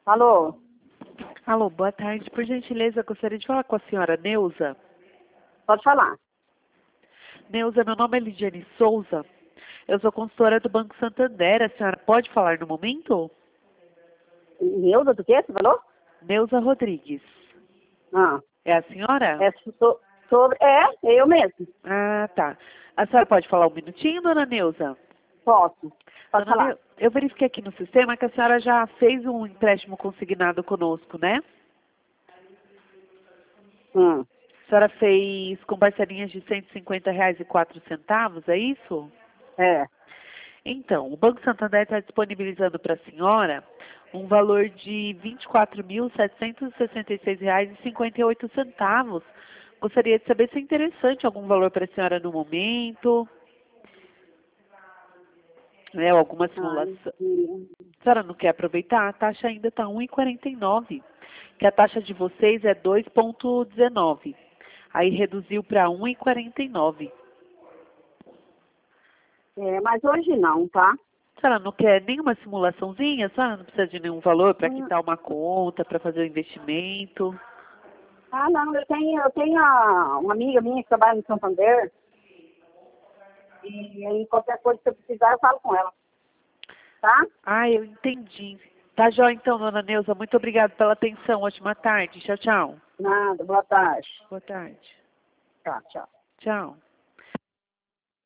Alô? Alô, boa tarde. Por gentileza, gostaria de falar com a senhora Neuza. Pode falar. Neuza, meu nome é Lidiane Souza. Eu sou consultora do Banco Santander. A senhora pode falar no momento? Neuza do quê? Você falou? Neuza Rodrigues. Ah, É a senhora? sobre... eu mesmo. Ah, tá. A senhora pode falar um minutinho, dona Neuza? Posso. Pode Dona falar. Eu verifiquei aqui no sistema que a senhora já fez um empréstimo consignado conosco, né? Hum. A senhora fez com parcelinhas de R$ 150,04, é isso? É. Então, o Banco Santander está disponibilizando para a senhora um valor de R$ 24.766,58. Gostaria de saber se é interessante algum valor para a senhora no momento, né, alguma Ai, simulação. A senhora não quer aproveitar? A taxa ainda está 1,49, que a taxa de vocês é 2,19. Aí reduziu para 1,49. mas hoje não, tá? A senhora não quer nenhuma simulaçãozinha? A senhora não precisa de nenhum valor para Hum. quitar uma conta, para fazer o investimento? Ah, não, eu tenho uma amiga minha que trabalha no Santander. E aí qualquer coisa que eu precisar, eu falo com ela. Tá? Ah, eu entendi. Tá jóia então, dona Neuza. Muito obrigada pela atenção. Ótima tarde. Tchau, tchau. Nada, boa tarde. Boa tarde. Tá, tchau. Tchau.